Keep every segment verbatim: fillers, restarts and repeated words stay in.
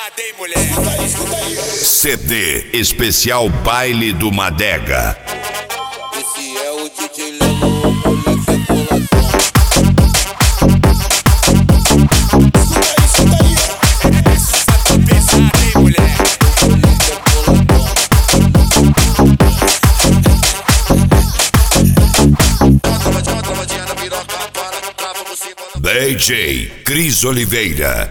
pesada, hein, mulher? C D especial Baile do Madega. Esse é o D J Lelo, o moleque coladão. Escuta aí, escuta aí. Essa tá pesada, hein, mulher? D J Cris Oliveira.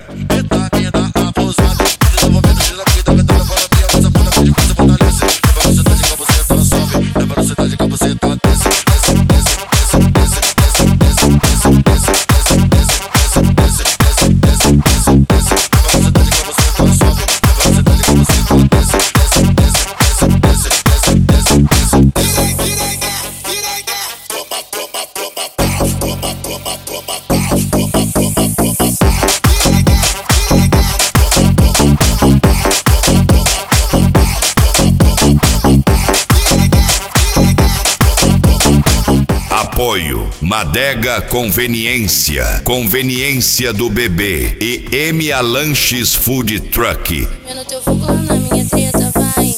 Apoio Madega Conveniência, Conveniência do Bebê e M A Lanches Food Truck. Eu no teu fogo, na minha treta, vai.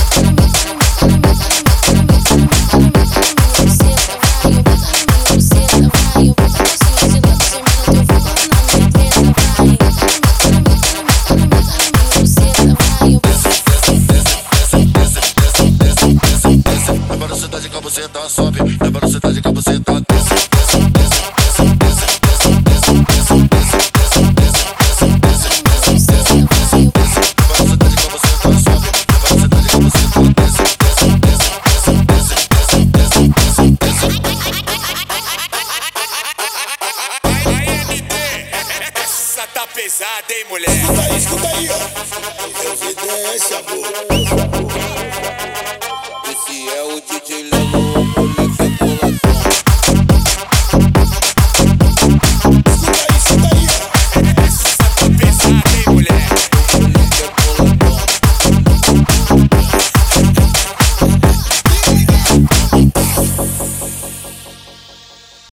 Na velocidade que você tá sobe, na velocidade que você tá desce, desce, desce, desce, desce, desce, desce, desce, desce, desce, desce, desce, na velocidade que você tá sobe, na velocidade que você tá desce, desce, desce, desce, desce, desce, desce, desce. Aí, M D, essa tá pesada, hein, mulher? Escuta aí, escuta aí, ó. Evidência, amor.